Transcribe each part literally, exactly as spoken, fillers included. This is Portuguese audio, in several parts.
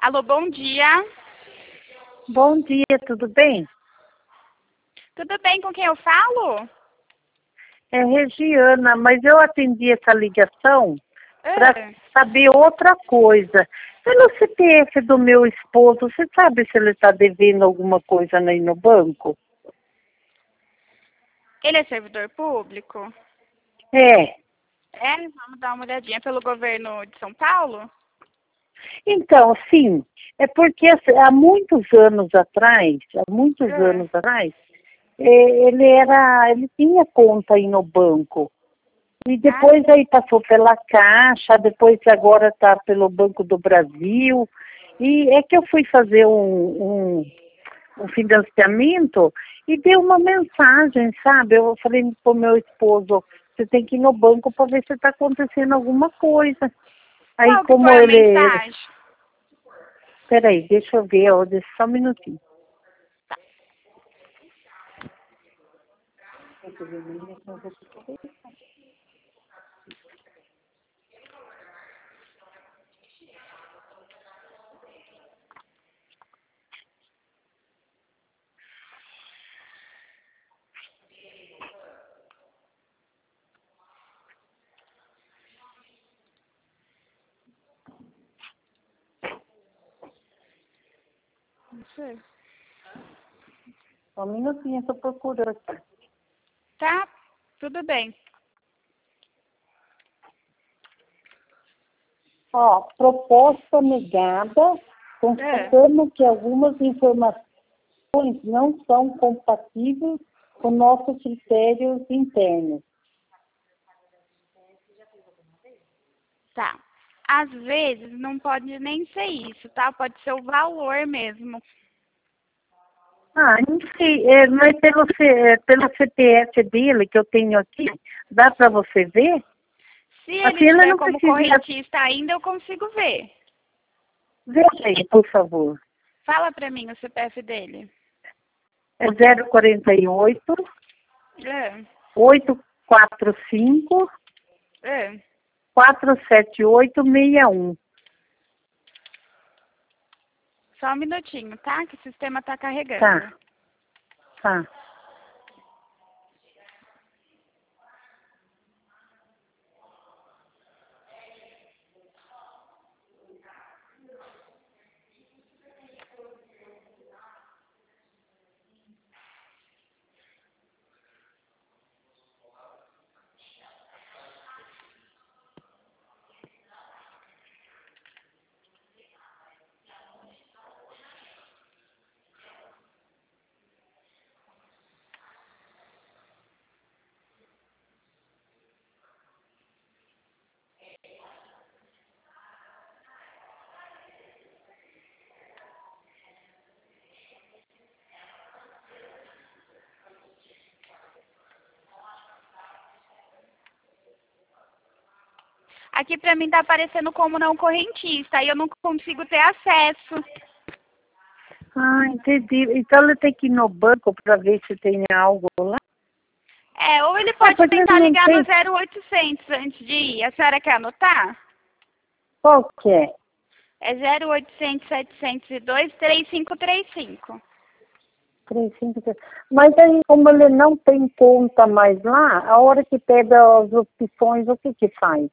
Alô, bom dia. Bom dia, tudo bem? Tudo bem, com quem eu falo? É Regiana, mas eu atendi essa ligação para Ah, saber outra coisa. Pelo C P F do meu esposo, você sabe se ele está devendo alguma coisa aí no banco? ele é servidor público? É. É, vamos dar uma olhadinha pelo governo de São Paulo? Então, sim, é porque assim, há muitos anos atrás, há muitos Ah, anos atrás, eh, ele era, ele tinha conta aí no banco. E ah, depois aí passou pela Caixa, depois agora está pelo Banco do Brasil. E é que eu fui fazer um, um, um financiamento e deu uma mensagem, sabe? Eu falei para o meu esposo, você tem que ir no banco para ver se está acontecendo alguma coisa. Aí qual que como foi a ele... mensagem? Peraí, deixa eu ver, ó, deixa só um minutinho. Não sei. Só um minutinho, estou procurando aqui. Tá, tudo bem. Ó, proposta negada, Ah, constatando que algumas informações não são compatíveis com nossos critérios internos. tá. Às vezes não pode nem ser isso, tá? Pode ser o valor mesmo. Ah, não sei, é, mas pelo, C- é, pelo C P F dele que eu tenho aqui, dá para você ver? Se ele Assim ele tiver não como precisa... correntista ainda, eu consigo ver. Veja aí, por favor. Fala pra mim o C P F dele. É zero quarenta e oito, Ah, oitocentos e quarenta e cinco, ah. quatrocentos e setenta e oito, sessenta e um. Só um minutinho, tá? Que o sistema tá carregando. Tá, tá. Aqui pra mim tá aparecendo como não correntista, aí eu não consigo ter acesso. Ah, entendi. Então ele tem que ir no banco para ver se tem algo lá? É, ou ele Ah, pode porque tentar não ligar no tem. zero oitocentos antes de ir. A senhora quer anotar? Qual que é? É zero oitocentos, setecentos e dois, três cinco três cinco. Três, cinco, três. Mas aí, como ele não tem conta mais lá, a hora que pega as opções, o que que faz?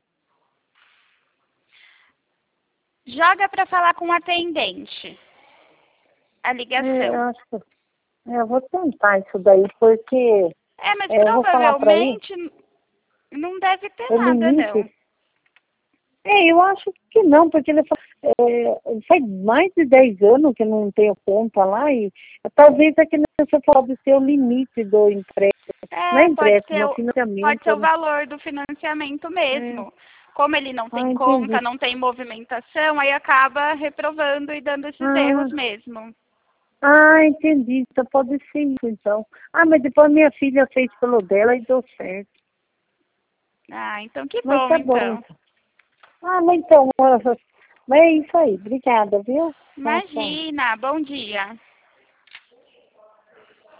Joga pra falar com o atendente. A É, eu ligação. acho que é, eu vou tentar isso daí, porque É, mas é, eu vou falar para ele, provavelmente não deve ter o nada, não. limite. É, eu acho que não, porque ele fa- é, faz mais de dez anos que eu não tenho conta lá e talvez aqui você pode ser o limite do empréstimo. Não é É, pode empréstimo, ser, é o- pode ser financiamento, o né? valor do financiamento É. mesmo. Como ele não Ah, tem conta, entendi. não tem movimentação, aí acaba reprovando e dando esses Ah, erros mesmo. ah, entendi. Então pode ser isso, então. Ah, mas depois minha filha fez pelo dela e deu certo. Ah, então que Mas bom, tá bom, então. então. Ah, mas então, ah, mas é isso aí. Obrigada, viu? Tchau, tchau. Imagina, bom dia.